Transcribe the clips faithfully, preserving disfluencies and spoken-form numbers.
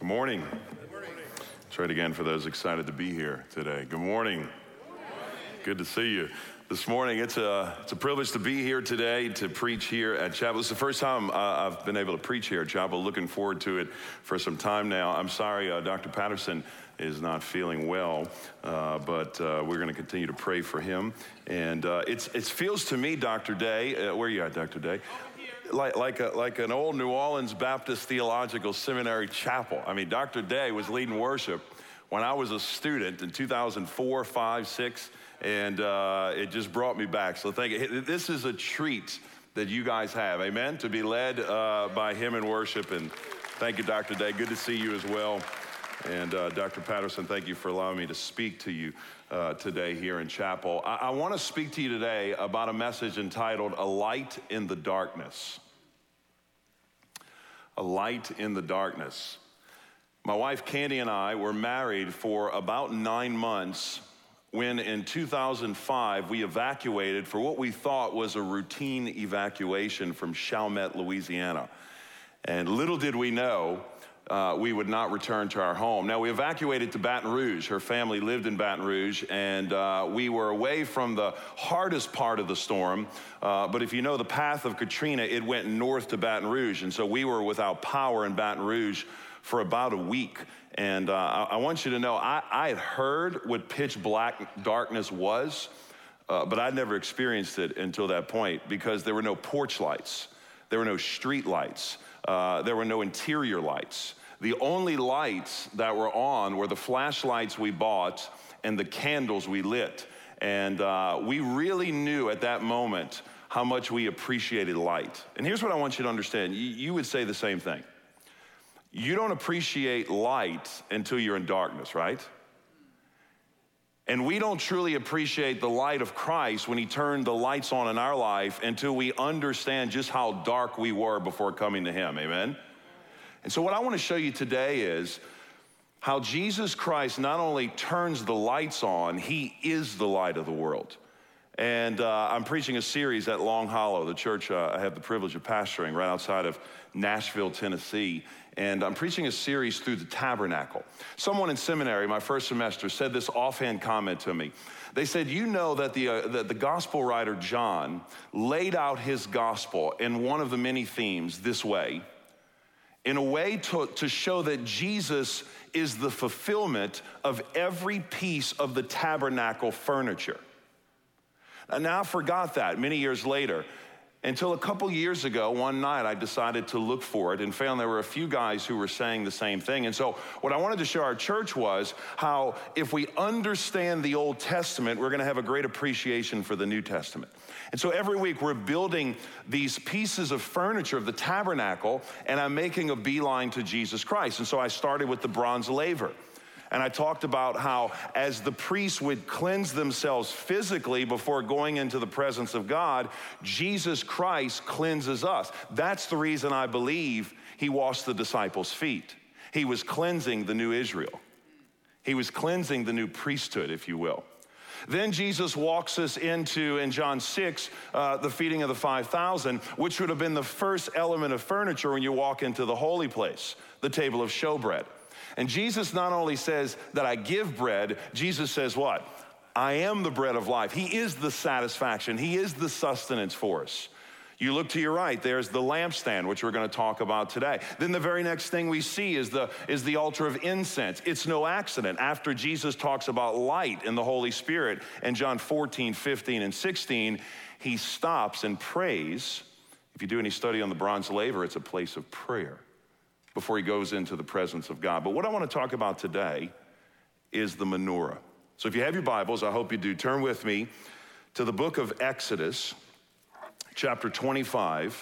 Good morning. Good morning. Try it again for those excited to be here today. Good morning. Good morning. Good to see you. This morning, it's a, it's a privilege to be here today to preach here at Chapel. It's the first time uh, I've been able to preach here at Chapel. Looking forward to it for some time now. I'm sorry, uh, Doctor Patterson is not feeling well, uh, but uh, we're going to continue to pray for him. And uh, it's it feels to me, Doctor Day, uh, where are you at, Doctor Day? Like like a, like an old New Orleans Baptist Theological Seminary chapel. I mean, Doctor Day was leading worship when I was a student in two thousand four, five, six, and uh, it just brought me back. So thank you. This is a treat that you guys have, amen, to be led uh, by him in worship. And thank you, Doctor Day. Good to see you as well. And uh, Doctor Patterson, thank you for allowing me to speak to you uh, today here in Chapel. I, I want to speak to you today about a message entitled, A Light in the Darkness. A Light in the Darkness. My wife Candy and I were married for about nine months when in two thousand five we evacuated for what we thought was a routine evacuation from Chalmette, Louisiana. And little did we know Uh, we would not return to our home. Now, we evacuated to Baton Rouge. Her family lived in Baton Rouge, and uh, we were away from the hardest part of the storm. Uh, but if you know the path of Katrina, it went north to Baton Rouge, and so we were without power in Baton Rouge for about a week. And uh, I, I want you to know, I, I had heard what pitch black darkness was, uh, but I'd never experienced it until that point because there were no porch lights. There were no street lights. Uh, there were no interior lights. The only lights that were on were the flashlights we bought and the candles we lit. And uh, we really knew at that moment how much we appreciated light. And here's what I want you to understand. You, you would say the same thing. You don't appreciate light until you're in darkness, right? And we don't truly appreciate the light of Christ when he turned the lights on in our life until we understand just how dark we were before coming to him, amen? And so what I want to show you today is how Jesus Christ not only turns the lights on, he is the light of the world. And uh, I'm preaching a series at Long Hollow, the church uh, I have the privilege of pastoring right outside of Nashville, Tennessee. And I'm preaching a series through the tabernacle. Someone in seminary, my first semester, said this offhand comment to me. They said, you know that the, uh, that the gospel writer John laid out his gospel in one of the many themes this way, in a way to, to show that Jesus is the fulfillment of every piece of the tabernacle furniture. And now I forgot that many years later. Until a couple years ago, one night, I decided to look for it and found there were a few guys who were saying the same thing. And so what I wanted to show our church was how if we understand the Old Testament, we're going to have a great appreciation for the New Testament. And so every week we're building these pieces of furniture of the tabernacle, and I'm making a beeline to Jesus Christ. And so I started with the bronze laver. And I talked about how as the priests would cleanse themselves physically before going into the presence of God, Jesus Christ cleanses us. That's the reason I believe he washed the disciples' feet. He was cleansing the new Israel. He was cleansing the new priesthood, if you will. Then Jesus walks us into, in John six, uh, the feeding of the five thousand, which would have been the first element of furniture when you walk into the holy place, the table of showbread. And Jesus not only says that I give bread, Jesus says what? I am the bread of life. He is the satisfaction. He is the sustenance for us. You look to your right, there's the lampstand, which we're going to talk about today. Then the very next thing we see is the, is the altar of incense. It's no accident. After Jesus talks about light in the Holy Spirit in John fourteen, fifteen, and sixteen, he stops and prays. If you do any study on the bronze laver, it's a place of prayer before he goes into the presence of God. But what I want to talk about today is the menorah. So if you have your Bibles, I hope you do, turn with me to the book of Exodus, chapter twenty-five.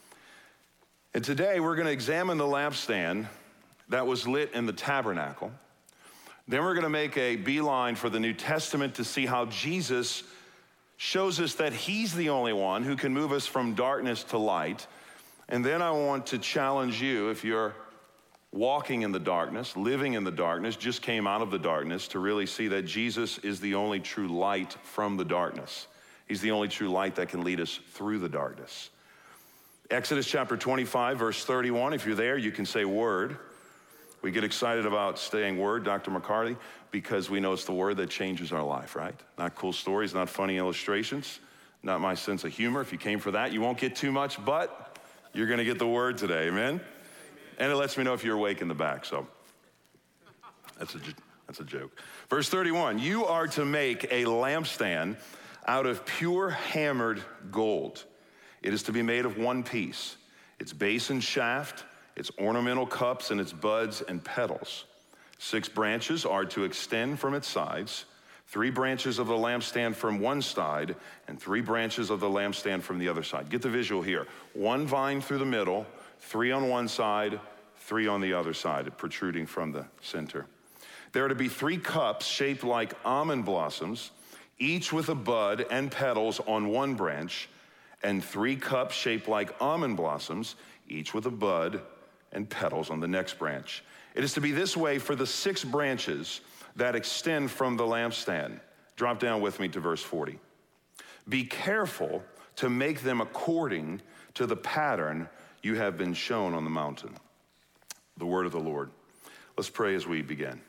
And today we're going to examine the lampstand that was lit in the tabernacle. Then we're going to make a beeline for the New Testament to see how Jesus shows us that he's the only one who can move us from darkness to light. And then I want to challenge you, if you're walking in the darkness, living in the darkness, just came out of the darkness, to really see that Jesus is the only true light from the darkness. He's the only true light that can lead us through the darkness. Exodus chapter twenty-five, verse thirty-one. If you're there, you can say word. We get excited about staying Word, Doctor McCarty, because we know it's the Word that changes our life, right? Not cool stories, not funny illustrations, not my sense of humor. If you came for that, you won't get too much, but you're going to get the Word today, amen? Amen? And it lets me know if you're awake in the back, so that's a, that's a joke. Verse thirty-one, you are to make a lampstand out of pure hammered gold. It is to be made of one piece. Its base and shaft, its ornamental cups, and its buds and petals. Six branches are to extend from its sides, three branches of the lampstand from one side, and three branches of the lampstand from the other side. Get the visual here. One vine through the middle, three on one side, three on the other side, protruding from the center. There are to be three cups shaped like almond blossoms, each with a bud and petals on one branch, and three cups shaped like almond blossoms, each with a bud and petals on the next branch. It is to be this way for the six branches that extend from the lampstand. Drop down with me to verse forty. Be careful to make them according to the pattern you have been shown on the mountain. The word of the Lord. Let's pray as we begin.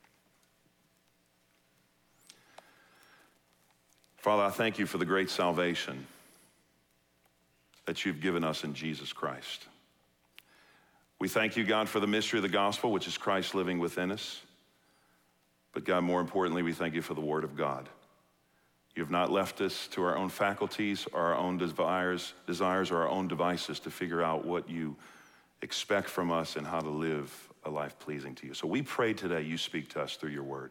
Father, I thank you for the great salvation that you've given us in Jesus Christ. We thank you, God, for the mystery of the gospel, which is Christ living within us. But God, more importantly, we thank you for the word of God. You have not left us to our own faculties or our own desires, desires or our own devices to figure out what you expect from us and how to live a life pleasing to you. So we pray today you speak to us through your word.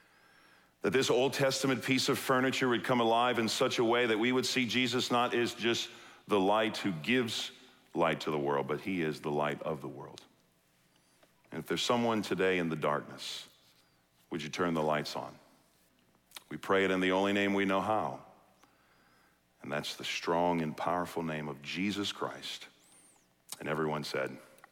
That this Old Testament piece of furniture would come alive in such a way that we would see Jesus not as just the light who gives light to the world, but he is the light of the world. And if there's someone today in the darkness, would you turn the lights on? We pray it in the only name we know how, and that's the strong and powerful name of Jesus Christ. And everyone said,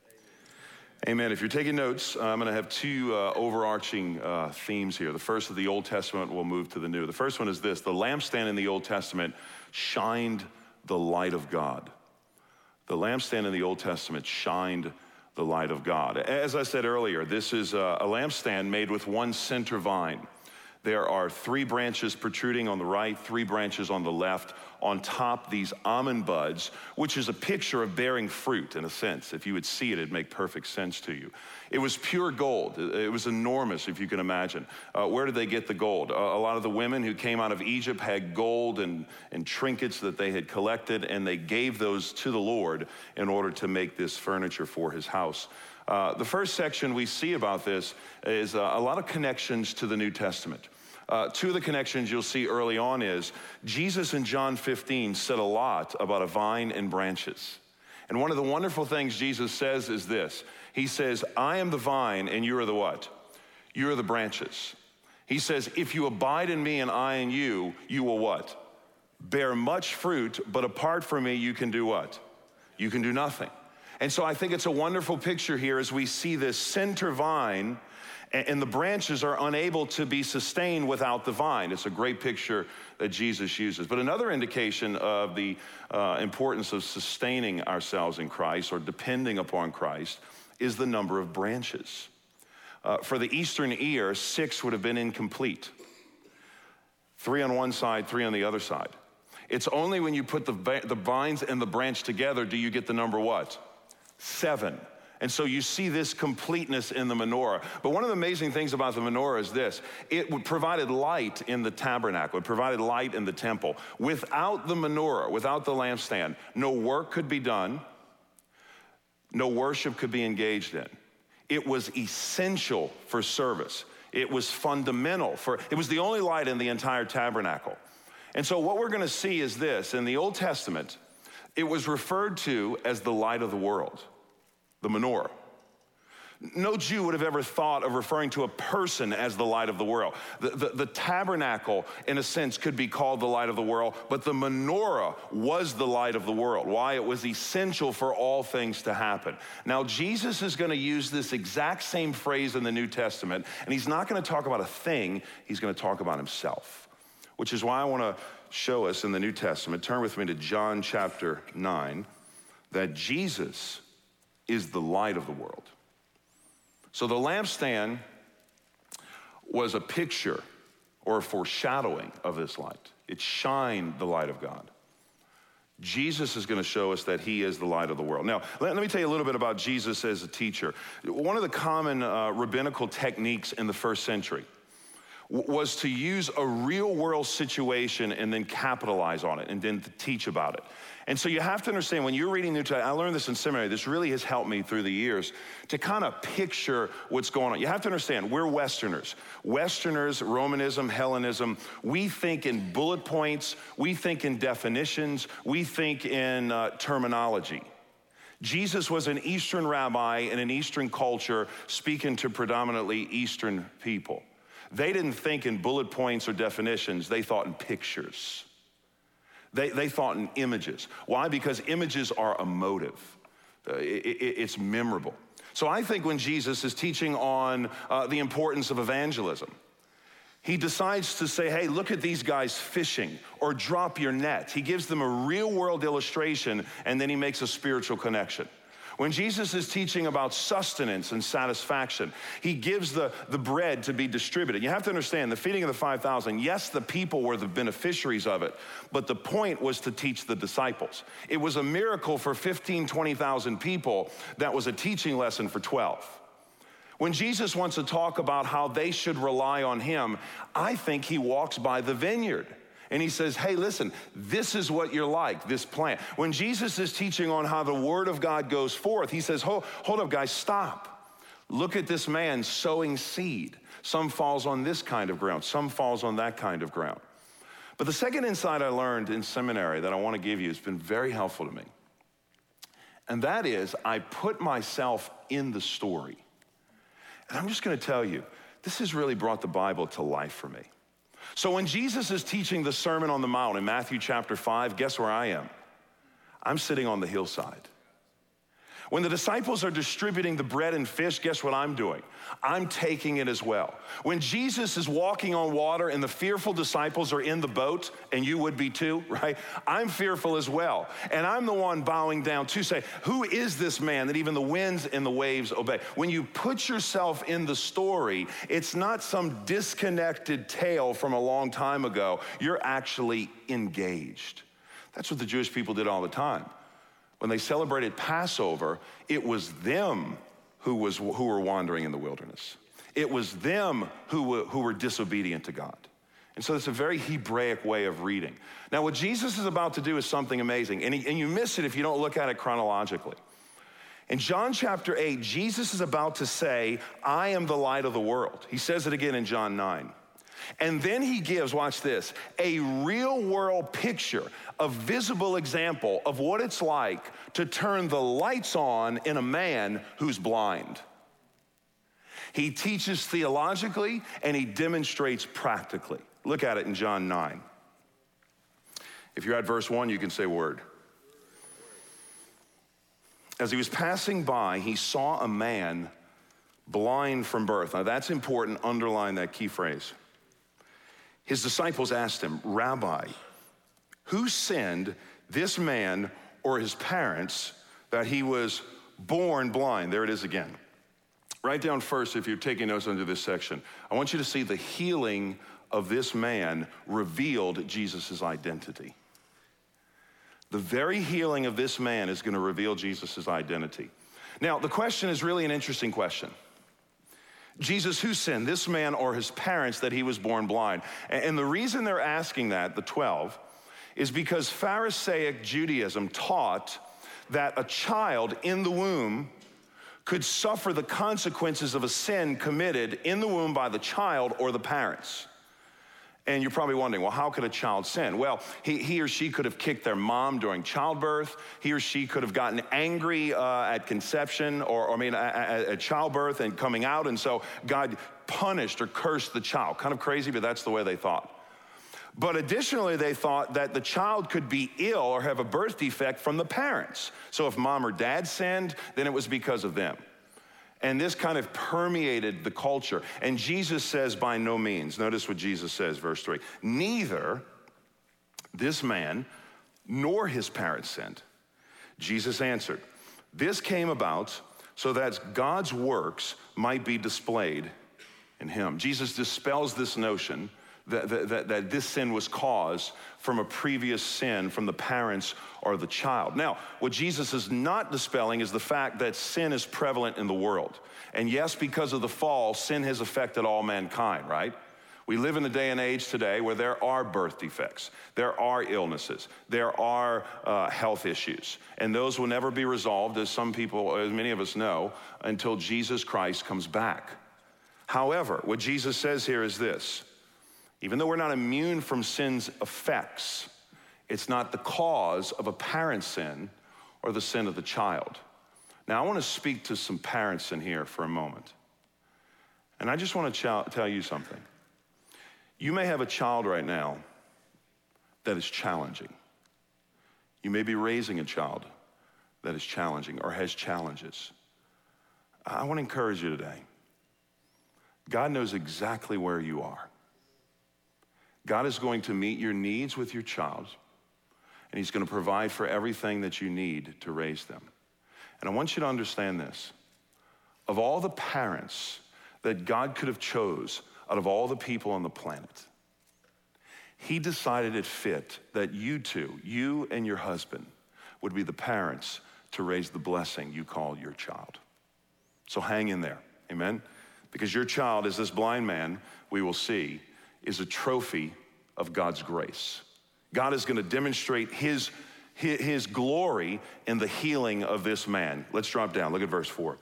amen. If you're taking notes, I'm going to have two uh, overarching uh, themes here. The first of the Old Testament, we'll move to the New. The first one is this: the lampstand in the Old Testament shined the light of God. The lampstand in the Old Testament shined the light of God. As I said earlier, this is a, a lampstand made with one center vine. There are three branches protruding on the right, three branches on the left. On top, these almond buds, which is a picture of bearing fruit in a sense. If you would see it, it'd make perfect sense to you. It was pure gold. It was enormous, if you can imagine. Uh, where did they get the gold? Uh, a lot of the women who came out of Egypt had gold and, and trinkets that they had collected, and they gave those to the Lord in order to make this furniture for his house. Uh, the first section we see about this is uh, a lot of connections to the New Testament. Uh, two of the connections you'll see early on is Jesus in John fifteen said a lot about a vine and branches. And one of the wonderful things Jesus says is this. He says, I am the vine and you are the what? You are the branches. He says, if you abide in me and I in you, you will what? Bear much fruit, but apart from me, you can do what? You can do nothing. And so I think it's a wonderful picture here as we see this center vine, and the branches are unable to be sustained without the vine. It's a great picture that Jesus uses. But another indication of the uh, importance of sustaining ourselves in Christ or depending upon Christ is the number of branches. Uh, for the Eastern ear, six would have been incomplete. Three on one side, three on the other side. It's only when you put the, the vines and the branch together do you get the number what? Seven. And so you see this completeness in the menorah. But one of the amazing things about the menorah is this. It would provided light in the tabernacle. It provided light in the temple. Without the menorah, without the lampstand, no work could be done. No worship could be engaged in. It was essential for service. It was fundamental for, it was the only light in the entire tabernacle. And so what we're going to see is this. In the Old Testament, it was referred to as the light of the world. The menorah. No Jew would have ever thought of referring to a person as the light of the world. The, the, the tabernacle, in a sense, could be called the light of the world, but the menorah was the light of the world. Why? It was essential for all things to happen. Now, Jesus is going to use this exact same phrase in the New Testament, and he's not going to talk about a thing, he's going to talk about himself, which is why I want to show us in the New Testament, turn with me to John chapter nine, that Jesus is the light of the world. So the lampstand was a picture or a foreshadowing of this light. It shined the light of God. Jesus is going to show us that he is the light of the world. Now, let, let me tell you a little bit about Jesus as a teacher. One of the common uh, rabbinical techniques in the first century w- was to use a real world situation and then capitalize on it and then to teach about it. And so you have to understand, when you're reading New Testament, I learned this in seminary, this really has helped me through the years to kind of picture what's going on. You have to understand, we're Westerners. Westerners, Romanism, Hellenism, we think in bullet points, we think in definitions, we think in uh, terminology. Jesus was an Eastern rabbi in an Eastern culture speaking to predominantly Eastern people. They didn't think in bullet points or definitions, they thought in pictures. They, they thought in images. Why? Because images are emotive. Uh, it, it, it's memorable. So I think when Jesus is teaching on uh, the importance of evangelism, he decides to say, hey, look at these guys fishing, or drop your net. He gives them a real world illustration, and then he makes a spiritual connection. When Jesus is teaching about sustenance and satisfaction, he gives the, the bread to be distributed. You have to understand, the feeding of the five thousand, yes, the people were the beneficiaries of it, but the point was to teach the disciples. It was a miracle for fifteen, twenty thousand people that was a teaching lesson for twelve. When Jesus wants to talk about how they should rely on him, I think he walks by the vineyard. And he says, hey, listen, this is what you're like, this plant. When Jesus is teaching on how the word of God goes forth, he says, hold, hold up, guys, stop. Look at this man sowing seed. Some falls on this kind of ground. Some falls on that kind of ground. But the second insight I learned in seminary that I want to give you has been very helpful to me. And that is, I put myself in the story. And I'm just going to tell you, this has really brought the Bible to life for me. So when Jesus is teaching the Sermon on the Mount in Matthew chapter five, guess where I am? I'm sitting on the hillside. When the disciples are distributing the bread and fish, guess what I'm doing? I'm taking it as well. When Jesus is walking on water and the fearful disciples are in the boat, and you would be too, right? I'm fearful as well. And I'm the one bowing down to say, who is this man that even the winds and the waves obey? When you put yourself in the story, it's not some disconnected tale from a long time ago. You're actually engaged. That's what the Jewish people did all the time. When they celebrated Passover, it was them who, was, who were wandering in the wilderness. It was them who were, who were disobedient to God. And so it's a very Hebraic way of reading. Now, what Jesus is about to do is something amazing, and, he, and you miss it if you don't look at it chronologically. In John chapter eight, Jesus is about to say, I am the light of the world. He says it again in John nine. And then he gives, watch this, a real world picture, a visible example of what it's like to turn the lights on in a man who's blind. He teaches theologically and he demonstrates practically. Look at it in John nine. If you're at verse one, you can say word. As he was passing by, he saw a man blind from birth. Now that's important, underline that key phrase. His disciples asked him, Rabbi, who sinned, this man or his parents, that he was born blind? There it is again. Write down first, if you're taking notes under this section, I want you to see the healing of this man revealed Jesus' identity. The very healing of this man is going to reveal Jesus' identity. Now, the question is really an interesting question. Jesus, who sinned, this man or his parents, that he was born blind? And the reason they're asking that, the twelve, is because Pharisaic Judaism taught that a child in the womb could suffer the consequences of a sin committed in the womb by the child or the parents. And you're probably wondering, well, how could a child sin? Well, he, he or she could have kicked their mom during childbirth. He or she could have gotten angry uh, at conception, or, or I mean, at, at childbirth and coming out. And so God punished or cursed the child. Kind of crazy, but that's the way they thought. But additionally, they thought that the child could be ill or have a birth defect from the parents. So if mom or dad sinned, then it was because of them. And this kind of permeated the culture. And Jesus says, by no means. Notice what Jesus says, verse three. Neither this man nor his parents sinned. Jesus answered, this came about so that God's works might be displayed in him. Jesus dispels this notion that, that, that, that this sin was caused from a previous sin from the parents or the child. Now, what Jesus is not dispelling is the fact that sin is prevalent in the world. And yes, because of the fall, sin has affected all mankind, right? We live in a day and age today where there are birth defects, there are illnesses, there are uh, health issues, and those will never be resolved, as some people, as many of us know, until Jesus Christ comes back. However, what Jesus says here is this: even though we're not immune from sin's effects, it's not the cause of a parent's sin or the sin of the child. Now, I want to speak to some parents in here for a moment, and I just want to ch- tell you something. You may have a child right now that is challenging. You may be raising a child that is challenging or has challenges. I want to encourage you today. God knows exactly where you are. God is going to meet your needs with your child, and he's going to provide for everything that you need to raise them. And I want you to understand this. Of all the parents that God could have chose out of all the people on the planet, he decided it fit that you two, you and your husband, would be the parents to raise the blessing you call your child. So hang in there, amen? Because your child, as this blind man we will see, is a trophy of God's grace. God is going to demonstrate his, his, his glory in the healing of this man. Let's drop down, look at verse four.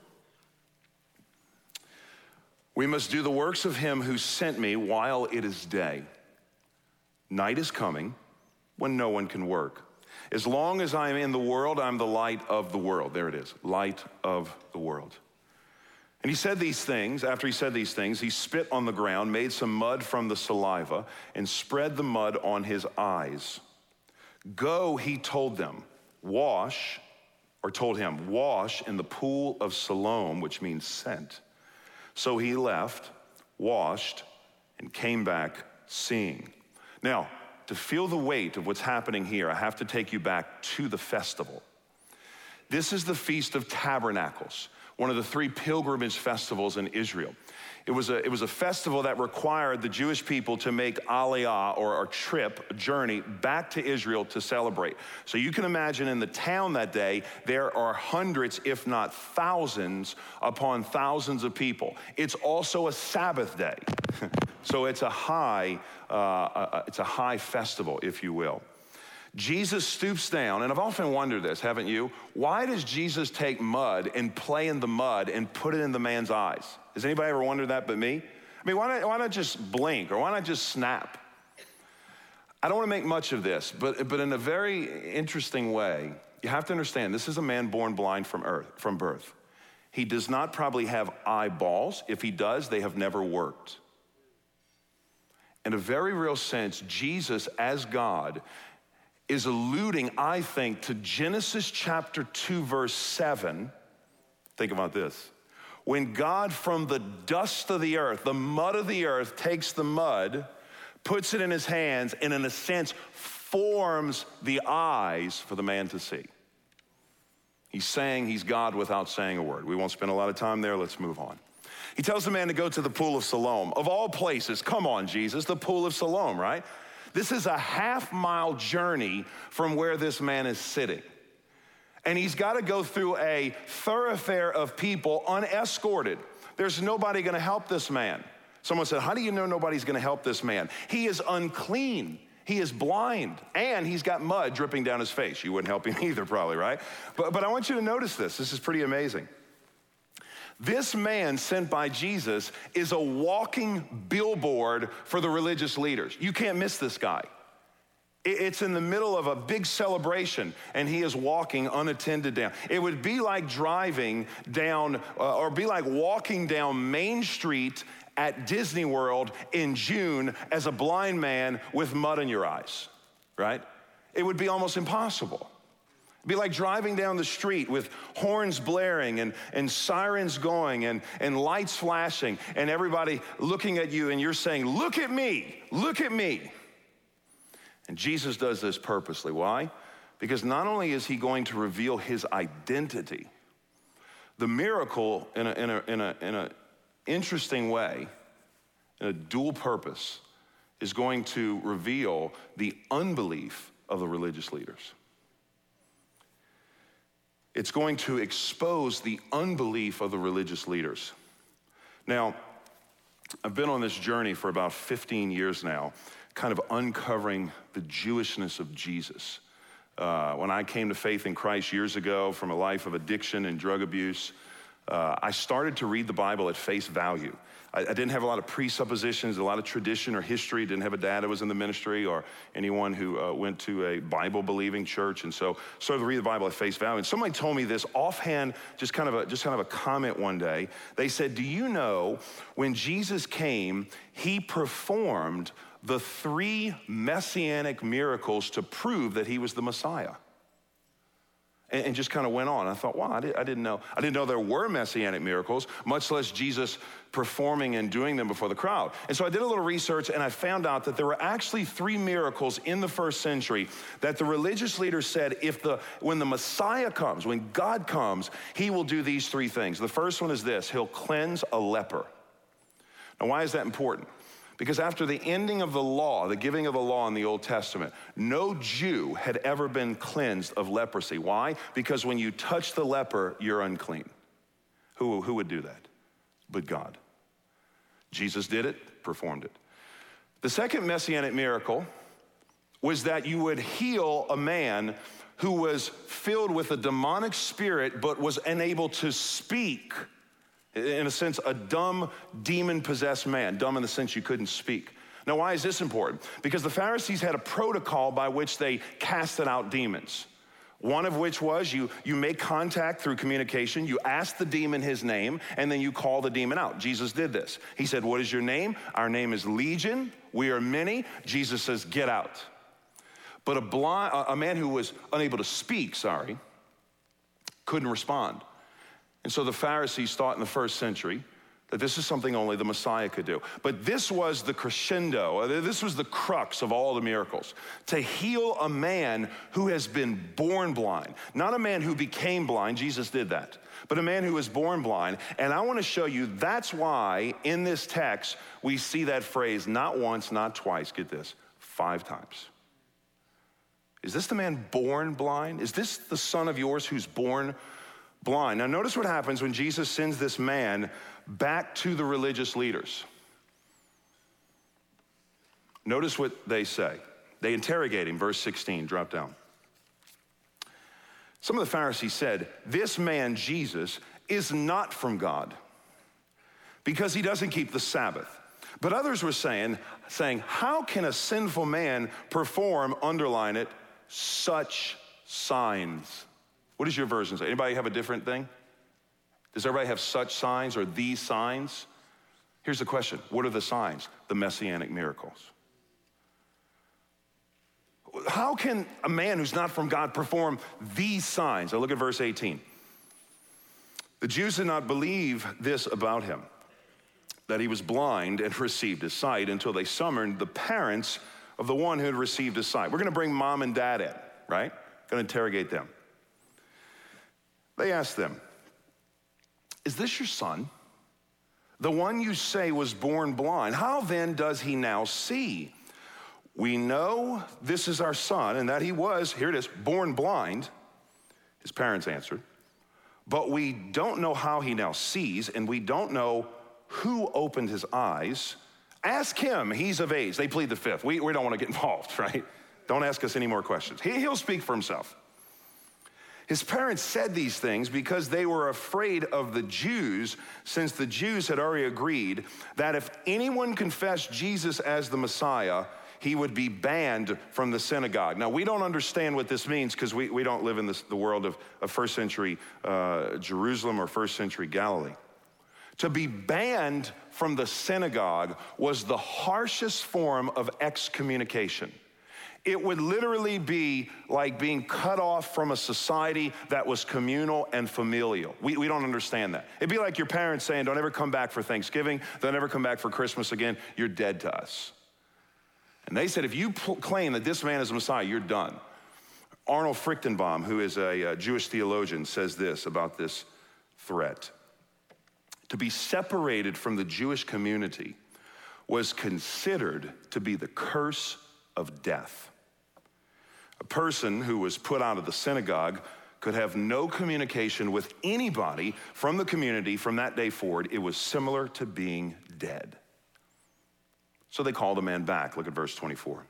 We must do the works of him who sent me while it is day. Night is coming when no one can work. As long as I am in the world, I'm the light of the world. There it is, light of the world. And he said these things. After he said these things, he spit on the ground, made some mud from the saliva, and spread the mud on his eyes. Go, he told them, wash, or told him, wash in the pool of Siloam, which means sent. So he left, washed, and came back seeing. Now, to feel the weight of what's happening here, I have to take you back to the festival. This is the Feast of Tabernacles, one of the three pilgrimage festivals in Israel. It was a, it was a festival that required the Jewish people to make aliyah, or a trip, a journey back to Israel to celebrate. So you can imagine in the town that day, there are hundreds, if not thousands, upon thousands of people. It's also a Sabbath day. So it's a high, uh, uh, it's a high festival, if you will. Jesus stoops down, and I've often wondered this, haven't you? Why does Jesus take mud and play in the mud and put it in the man's eyes? Has anybody ever wondered that but me? I mean, why not, why not just blink, or why not just snap? I don't want to make much of this, but, but in a very interesting way, you have to understand, this is a man born blind from, earth, from birth. He does not probably have eyeballs. If he does, they have never worked. In a very real sense, Jesus, as God, is alluding, I think, to Genesis chapter two, verse seven. Think about this. When God from the dust of the earth, the mud of the earth, takes the mud, puts it in his hands, and in a sense forms the eyes for the man to see. He's saying he's God without saying a word. We won't spend a lot of time there. Let's move on. He tells the man to go to the pool of Siloam. Of all places, come on, Jesus, the pool of Siloam, right? This is a half mile journey from where this man is sitting. And he's got to go through a thoroughfare of people unescorted. There's nobody going to help this man. Someone said, how do you know nobody's going to help this man? He is unclean. He is blind, and he's got mud dripping down his face. You wouldn't help him either, probably, right? But, but I want you to notice this. This is pretty amazing. This man sent by Jesus is a walking billboard for the religious leaders. You can't miss this guy. It's in the middle of a big celebration, and he is walking unattended down. It would be like driving down, uh, or be like walking down Main Street at Disney World in June as a blind man with mud in your eyes, right? It would be almost impossible. It'd be like driving down the street with horns blaring and, and sirens going and, and lights flashing and everybody looking at you, and you're saying, look at me, look at me. And Jesus does this purposely. Why? Because not only is he going to reveal his identity, The miracle, in a, in a, in a, in a interesting way, in a dual purpose, is going to reveal the unbelief of the religious leaders. It's going to expose the unbelief of the religious leaders. Now, I've been on this journey for about fifteen years now, kind of uncovering the Jewishness of Jesus. Uh, when I came to faith in Christ years ago from a life of addiction and drug abuse, uh, I started to read the Bible at face value. I, I didn't have a lot of presuppositions, a lot of tradition or history. Didn't have a dad that was in the ministry or anyone who uh, went to a Bible-believing church, and so started to read the Bible at face value. And somebody told me this offhand, just kind of a just kind of a comment one day. They said, "Do you know when Jesus came, he performed the three messianic miracles to prove that he was the Messiah?" And, and just kind of went on. I thought, wow, I, did, I didn't know. I didn't know there were messianic miracles, much less Jesus performing and doing them before the crowd. And so I did a little research, and I found out that there were actually three miracles in the first century that the religious leaders said, if the when the Messiah comes, when God comes, he will do these three things. The first one is this: he'll cleanse a leper. Now, why is that important? Because after the ending of the law, the giving of the law in the Old Testament, no Jew had ever been cleansed of leprosy. Why? Because when you touch the leper, you're unclean. Who, who would do that? But God. Jesus did it, performed it. The second messianic miracle was that you would heal a man who was filled with a demonic spirit but was unable to speak. In a sense, a dumb, demon-possessed man. Dumb in the sense you couldn't speak. Now, why is this important? Because the Pharisees had a protocol by which they casted out demons. One of which was you, you make contact through communication, you ask the demon his name, and then you call the demon out. Jesus did this. He said, "What is your name?" "Our name is Legion. We are many." Jesus says, "Get out." But a blind, a man who was unable to speak, sorry, couldn't respond. And so the Pharisees thought in the first century that this is something only the Messiah could do. But this was the crescendo, this was the crux of all the miracles. To heal a man who has been born blind. Not a man who became blind, Jesus did that, but a man who was born blind. And I want to show you that's why in this text we see that phrase not once, not twice, get this, five times. Is this the man born blind? Is this the son of yours who's born blind? Now notice what happens when Jesus sends this man back to the religious leaders. Notice what they say. They interrogate him, verse sixteen, drop down. Some of the Pharisees said, "This man, Jesus, is not from God because he doesn't keep the Sabbath." But others were saying, saying, "How can a sinful man perform," underline it, "such signs?" What does your version say? Anybody have a different thing? Does everybody have such signs or these signs? Here's the question. What are the signs? The messianic miracles. How can a man who's not from God perform these signs? Now look at verse eighteen. The Jews did not believe this about him, that he was blind and received his sight, until they summoned the parents of the one who had received his sight. We're going to bring mom and dad in, right? Going to interrogate them. They asked them, "Is this your son? The one you say was born blind. How then does he now see? We know this is our son, and that he was," here it is, "born blind." His parents answered, "But we don't know how he now sees, and we don't know who opened his eyes. Ask him, he's of age." They plead the fifth. We, we don't want to get involved, right? Don't ask us any more questions. He, he'll speak for himself. His parents said these things because they were afraid of the Jews, since the Jews had already agreed that if anyone confessed Jesus as the Messiah, he would be banned from the synagogue. Now, we don't understand what this means because we, we don't live in this, the world of, of first century uh, Jerusalem or first century Galilee. To be banned from the synagogue was the harshest form of excommunication. It would literally be like being cut off from a society that was communal and familial. We, we don't understand that. It'd be like your parents saying, "Don't ever come back for Thanksgiving. Don't ever come back for Christmas again. You're dead to us." And they said, if you pl- claim that this man is the Messiah, you're done. Arnold Frichtenbaum, who is a, a Jewish theologian, says this about this threat. To be separated from the Jewish community was considered to be the curse of death. A person who was put out of the synagogue could have no communication with anybody from the community from that day forward. It was similar to being dead. So they called the man back. Look at verse twenty-four.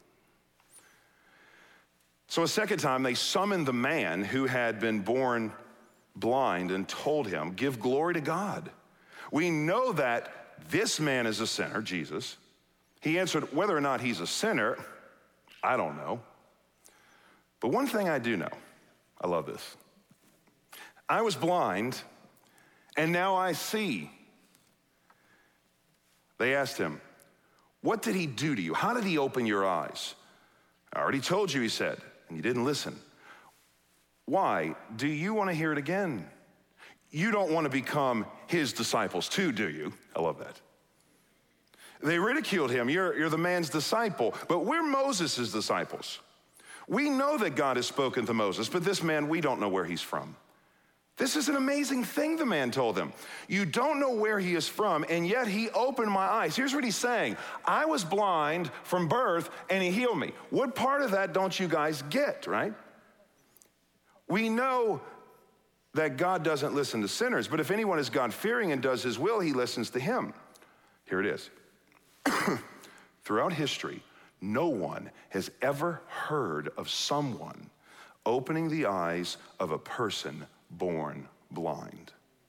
So a second time they summoned the man who had been born blind and told him, "Give glory to God. We know that this man is a sinner," Jesus. He answered, "Whether or not he's a sinner, I don't know. But one thing I do know," I love this, "I was blind, and now I see." They asked him, "What did he do to you? How did he open your eyes?" "I already told you," he said, "and you didn't listen. Why? Do you want to hear it again? You don't want to become his disciples too, do you?" I love that. They ridiculed him. You're, you're the man's disciple, but we're Moses' disciples. We know that God has spoken to Moses, but this man, we don't know where he's from. This is an amazing thing, the man told them. You don't know where he is from, and yet he opened my eyes. Here's what he's saying. I was blind from birth, and he healed me. What part of that don't you guys get, right? We know that God doesn't listen to sinners, but if anyone is God-fearing and does his will, he listens to him. Here it is. Throughout history, no one has ever heard of someone opening the eyes of a person born blind.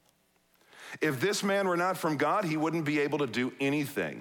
If this man were not from God, he wouldn't be able to do anything.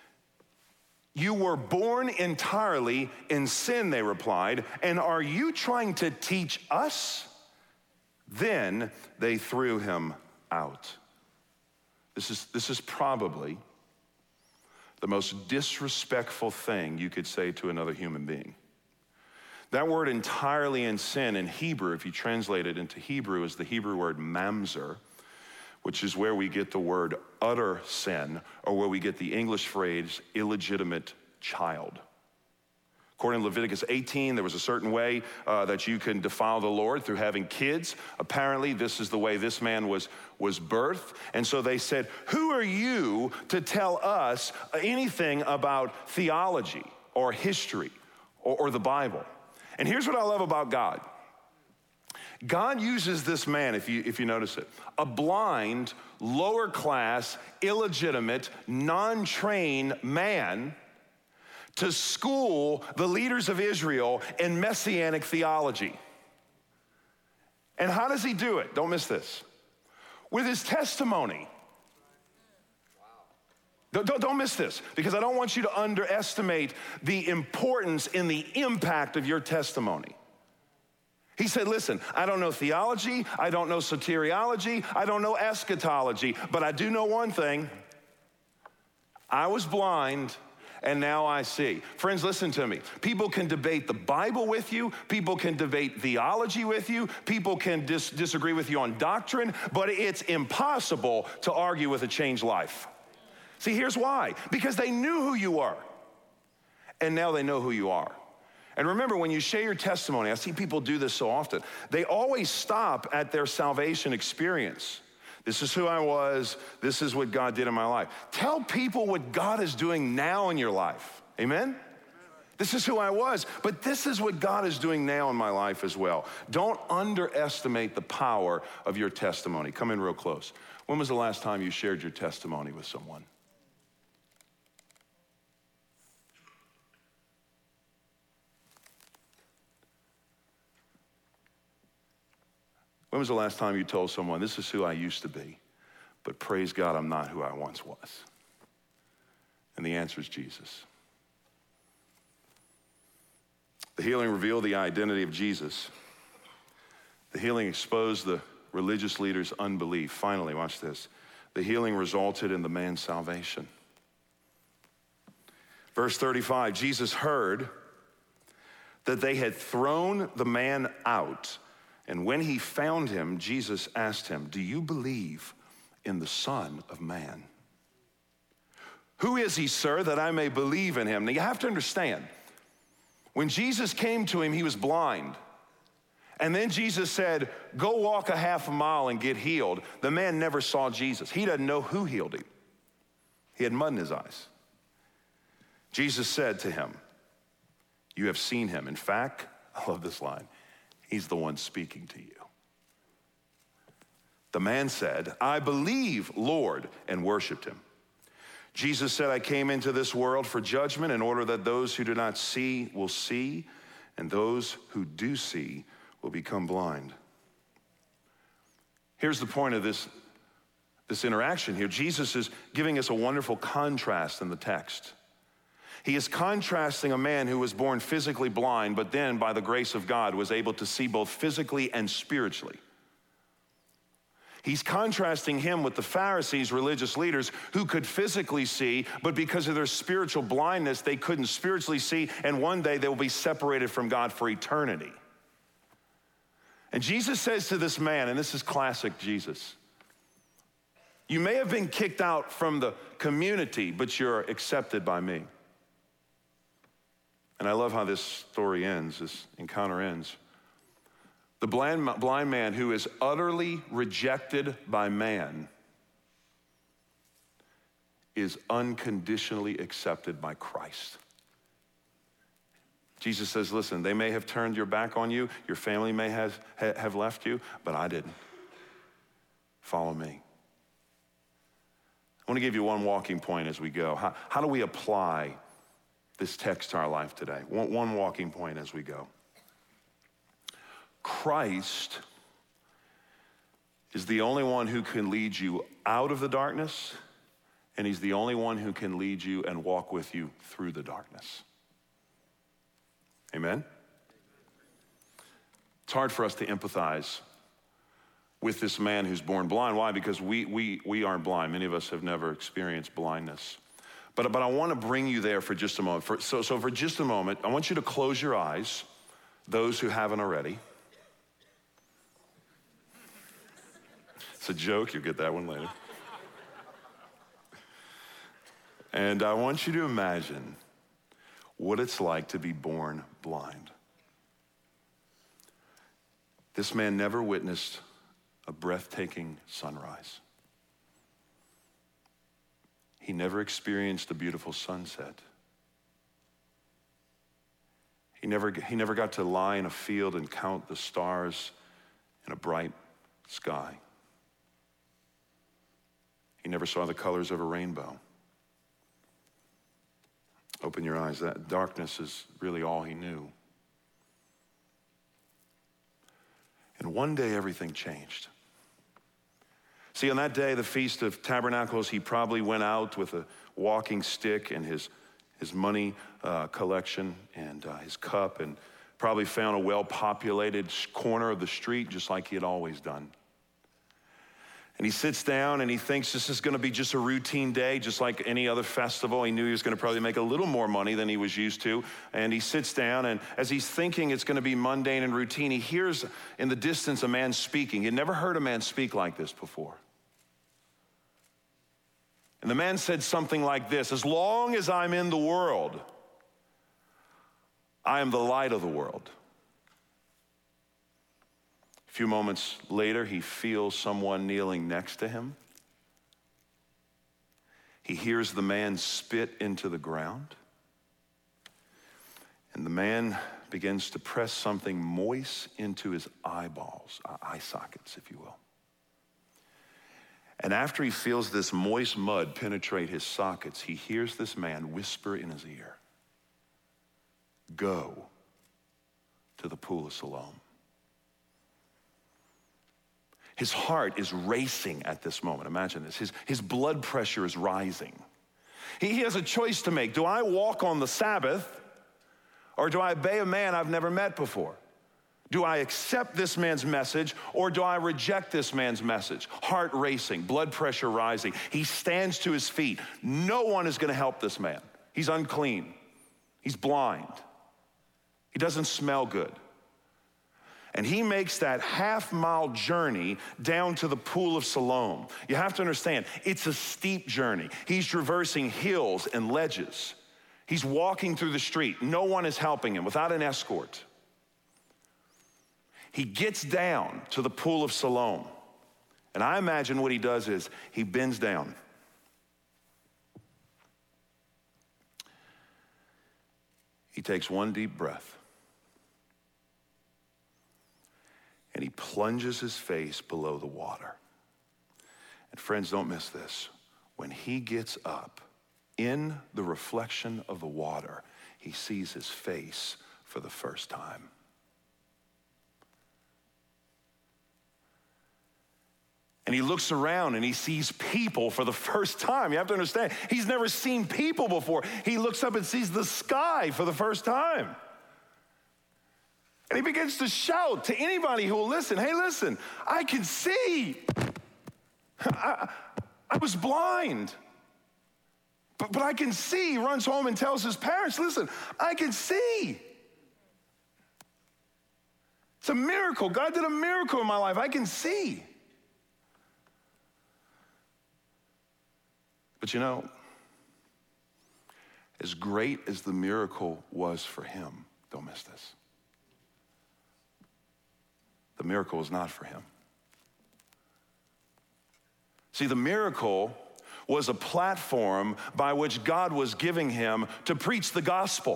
You were born entirely in sin, they replied, and are you trying to teach us? Then they threw him out. This is, this is probably the most disrespectful thing you could say to another human being. That word entirely in sin in Hebrew, if you translate it into Hebrew, is the Hebrew word mamzer, which is where we get the word utter sin, or where we get the English phrase illegitimate child. According to Leviticus eighteen, there was a certain way uh, that you can defile the Lord through having kids. Apparently, this is the way this man was, was birthed. And so they said, who are you to tell us anything about theology or history or, or the Bible? And here's what I love about God. God uses this man, if you, if you notice it, a blind, lower class, illegitimate, non-trained man to school the leaders of Israel in messianic theology. And how does he do it? Don't miss this. With his testimony. Don't, don't, don't miss this, because I don't want you to underestimate the importance and the impact of your testimony. He said, listen, I don't know theology, I don't know soteriology, I don't know eschatology, but I do know one thing. I was blind, and now I see. Friends, listen to me. People can debate the Bible with you. People can debate theology with you. People can dis- disagree with you on doctrine, but it's impossible to argue with a changed life. See, here's why. Because they knew who you were, and now they know who you are. And remember, when you share your testimony, I see people do this so often, they always stop at their salvation experience. This is who I was. This is what God did in my life. Tell people what God is doing now in your life. Amen? This is who I was, but this is what God is doing now in my life as well. Don't underestimate the power of your testimony. Come in real close. When was the last time you shared your testimony with someone? When was the last time you told someone, this is who I used to be, but praise God, I'm not who I once was? And the answer is Jesus. The healing revealed the identity of Jesus. The healing exposed the religious leaders' unbelief. Finally, watch this. The healing resulted in the man's salvation. Verse thirty-five, Jesus heard that they had thrown the man out. And when he found him, Jesus asked him, do you believe in the Son of Man? Who is he, sir, that I may believe in him? Now you have to understand, when Jesus came to him, he was blind. And then Jesus said, go walk a half a mile and get healed. The man never saw Jesus. He doesn't know who healed him. He had mud in his eyes. Jesus said to him, you have seen him. In fact, I love this line, he's the one speaking to you. The man said, I believe, Lord, and worshiped him. Jesus said, I came into this world for judgment in order that those who do not see will see, and those who do see will become blind. Here's the point of this, this interaction here. Jesus is giving us a wonderful contrast in the text. He is contrasting a man who was born physically blind, but then by the grace of God was able to see both physically and spiritually. He's contrasting him with the Pharisees, religious leaders, who could physically see, but because of their spiritual blindness, they couldn't spiritually see, and one day they will be separated from God for eternity. And Jesus says to this man, and this is classic Jesus, you may have been kicked out from the community, but you're accepted by me. And I love how this story ends, this encounter ends. The blind, blind man who is utterly rejected by man is unconditionally accepted by Christ. Jesus says, listen, they may have turned your back on you, your family may have, have left you, but I didn't. Follow me. I want to give you one walking point as we go. How, how do we apply this text to our life today? One, one walking point as we go. Christ is the only one who can lead you out of the darkness, and he's the only one who can lead you and walk with you through the darkness. Amen? It's hard for us to empathize with this man who's born blind. Why? Because we, we, we aren't blind. Many of us have never experienced blindness. But, but I want to bring you there for just a moment. For, so, so for just a moment, I want you to close your eyes, those who haven't already. It's a joke, you'll get that one later. And I want you to imagine what it's like to be born blind. This man never witnessed a breathtaking sunrise. He never experienced a beautiful sunset. He never, he never got to lie in a field and count the stars in a bright sky. He never saw the colors of a rainbow. Open your eyes. That darkness is really all he knew. And one day everything changed. See, on that day, the Feast of Tabernacles, he probably went out with a walking stick and his, his money uh, collection and uh, his cup, and probably found a well-populated corner of the street just like he had always done. And he sits down and he thinks this is going to be just a routine day, just like any other festival. He knew he was going to probably make a little more money than he was used to. And he sits down, and as he's thinking it's going to be mundane and routine, he hears in the distance a man speaking. He'd never heard a man speak like this before. And the man said something like this: as long as I'm in the world, I am the light of the world. A few moments later, he feels someone kneeling next to him. He hears the man spit into the ground. And the man begins to press something moist into his eyeballs, eye sockets, if you will. And after he feels this moist mud penetrate his sockets, he hears this man whisper in his ear, "Go to the pool of Siloam." His heart is racing at this moment. Imagine this. His, his blood pressure is rising. He, he has a choice to make. Do I walk on the Sabbath, or do I obey a man I've never met before? Do I accept this man's message, or do I reject this man's message? Heart racing, blood pressure rising. He stands to his feet. No one is going to help this man. He's unclean. He's blind. He doesn't smell good. And he makes that half-mile journey down to the pool of Siloam. You have to understand, it's a steep journey. He's traversing hills and ledges. He's walking through the street. No one is helping him, without an escort. He gets down to the pool of Siloam. And I imagine what he does is he bends down. He takes one deep breath. And he plunges his face below the water. And friends, don't miss this. When he gets up, in the reflection of the water, he sees his face for the first time. And he looks around and he sees people for the first time. You have to understand, he's never seen people before. He looks up and sees the sky for the first time. And he begins to shout to anybody who will listen, hey, listen, I can see. I, I was blind, but, but I can see. He runs home and tells his parents, listen, I can see. It's a miracle. God did a miracle in my life. I can see. But you know, as great as the miracle was for him, don't miss this. The miracle was not for him. See, the miracle was a platform by which God was giving him to preach the gospel.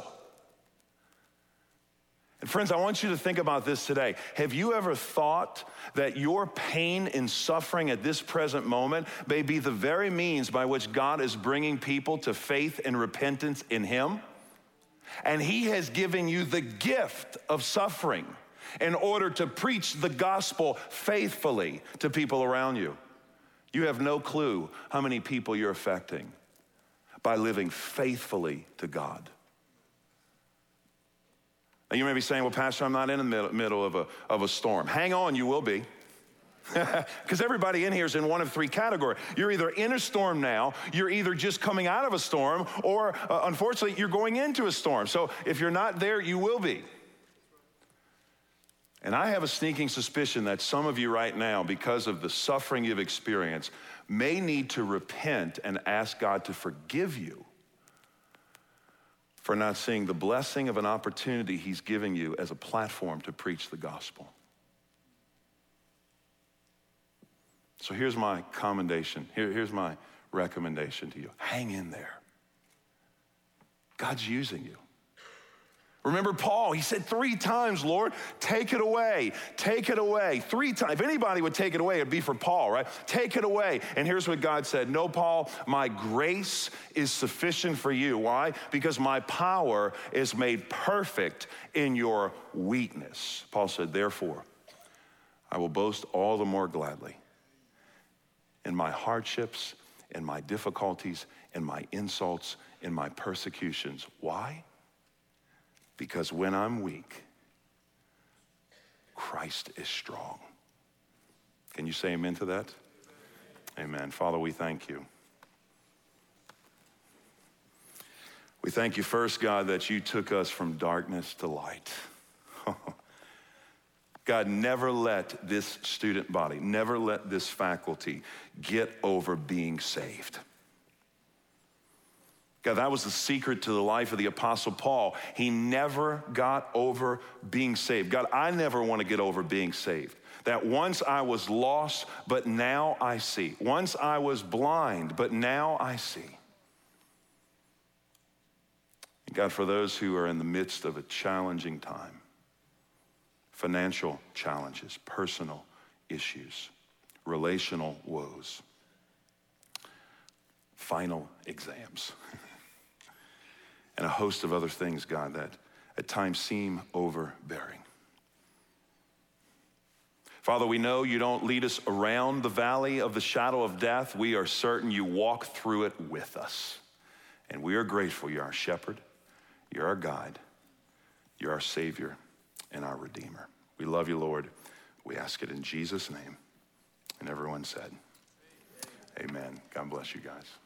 And friends, I want you to think about this today. Have you ever thought that your pain and suffering at this present moment may be the very means by which God is bringing people to faith and repentance in him? And he has given you the gift of suffering in order to preach the gospel faithfully to people around you. You have no clue how many people you're affecting by living faithfully to God. Now you may be saying, well, Pastor, I'm not in the middle, middle of, a, of a storm. Hang on, you will be. Because everybody in here is in one of three categories. You're either in a storm now, you're either just coming out of a storm, or uh, unfortunately, you're going into a storm. So if you're not there, you will be. And I have a sneaking suspicion that some of you right now, because of the suffering you've experienced, may need to repent and ask God to forgive you for not seeing the blessing of an opportunity he's giving you as a platform to preach the gospel. So here's my commendation. Here, here's my recommendation to you. Hang in there. God's using you. Remember Paul, he said three times, Lord, take it away, take it away. Three times. If anybody would take it away, it'd be for Paul, right? Take it away. And here's what God said, no, Paul, my grace is sufficient for you. Why? Because my power is made perfect in your weakness. Paul said, therefore, I will boast all the more gladly in my hardships, in my difficulties, in my insults, in my persecutions. Why? Because when I'm weak, Christ is strong. Can you say amen to that? Amen. Father, we thank you. We thank you first, God, that you took us from darkness to light. God, never let this student body, never let this faculty get over being saved. God, that was the secret to the life of the Apostle Paul. He never got over being saved. God, I never want to get over being saved. That once I was lost, but now I see. Once I was blind, but now I see. And God, for those who are in the midst of a challenging time, financial challenges, personal issues, relational woes, final exams, and a host of other things, God, that at times seem overbearing. Father, we know you don't lead us around the valley of the shadow of death. We are certain you walk through it with us. And we are grateful you're our shepherd, you're our guide, you're our Savior, and our Redeemer. We love you, Lord. We ask it in Jesus' name. And everyone said, amen. Amen. God bless you guys.